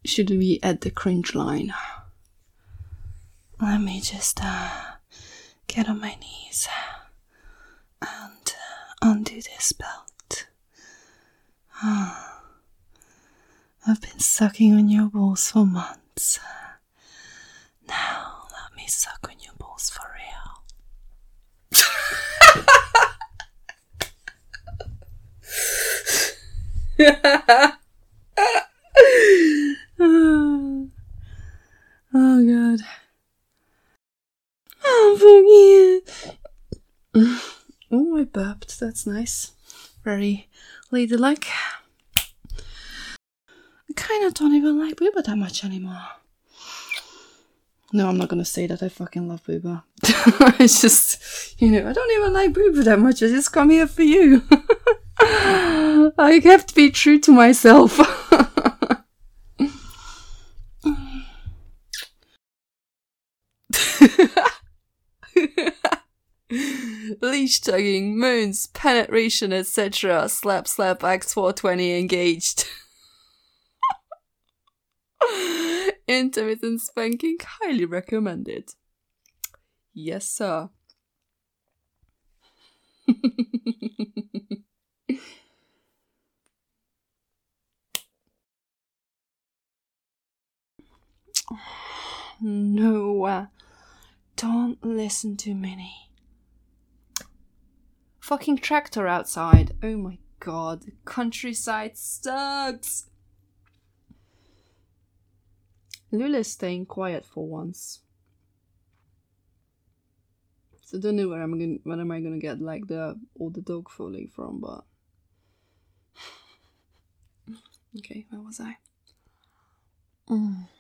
should we add the cringe line? Let me just get on my knees and undo this belt. I've been sucking on your balls for months. Now let me suck on your balls for real. Oh god. Oh fuck yeah. Oh, I burped. That's nice. Very ladylike. I kind of don't even like booba that much anymore. No, I'm not gonna say that I fucking love booba. It's just, I don't even like booba that much. I just come here for you. I have to be true to myself. Leash tugging, moans, penetration, etc. Slap slap X420 engaged. Intermittent spanking highly recommended. Yes, sir. No, don't listen to Minnie. Fucking tractor outside. Oh my god, the countryside sucks. Lula's staying quiet for once. So I don't know where am I gonna get like all the dog fooling from, but okay, where was I?